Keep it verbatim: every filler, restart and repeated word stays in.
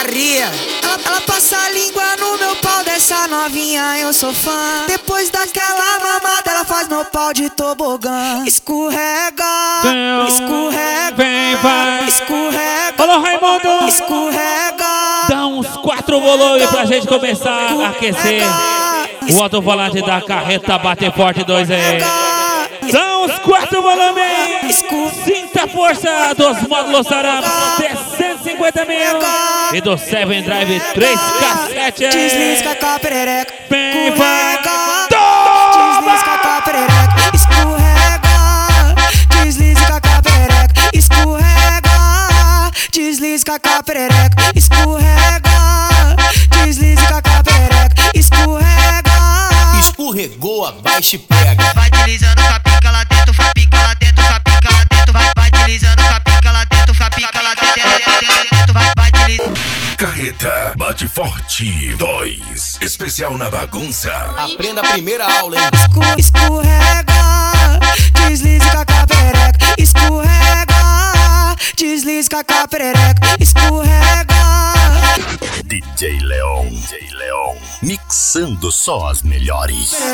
Maria. Ela, ela passa a língua no meu pau, dessa novinha eu sou fã. Depois daquela mamada ela faz meu pau de tobogã. Escorrega, Então, escorrega, vem, vai. escorrega. Alô, Raimundo! Escorrega. Dá uns quatro volumes pra gente começar a aquecer. O alto-volante da carreta bate forte, dois aí. Dá uns quatro volumes. Sinta a força dos módulos Sarama, seiscentos e cinquenta mil. E do Seven Drive três cassete. Desliza com a perereca. Vem, vai. Desliza com a perereca. Escorrega. Desliza com a perereca. Escorrega. Desliza com a perereca. Escorrega. Desliza com a perereca. Escorrega. Escorregou, abaixa e pega. Vai deslizando com a pica lá dentro, vai pica lá dentro, vai pica lá dentro, vai, vai deslizando com a pica lá dentro, vai pica lá dentro, vai, vai deslizando. Carreta bate forte dois. Especial na bagunça. Aprenda a primeira aula, hein? Esco- Escorrega. Desliza com a perereca. Escorrega. Desliza com a perereca. Escorrega. D J Leon, D J Leon, mixando só as melhores.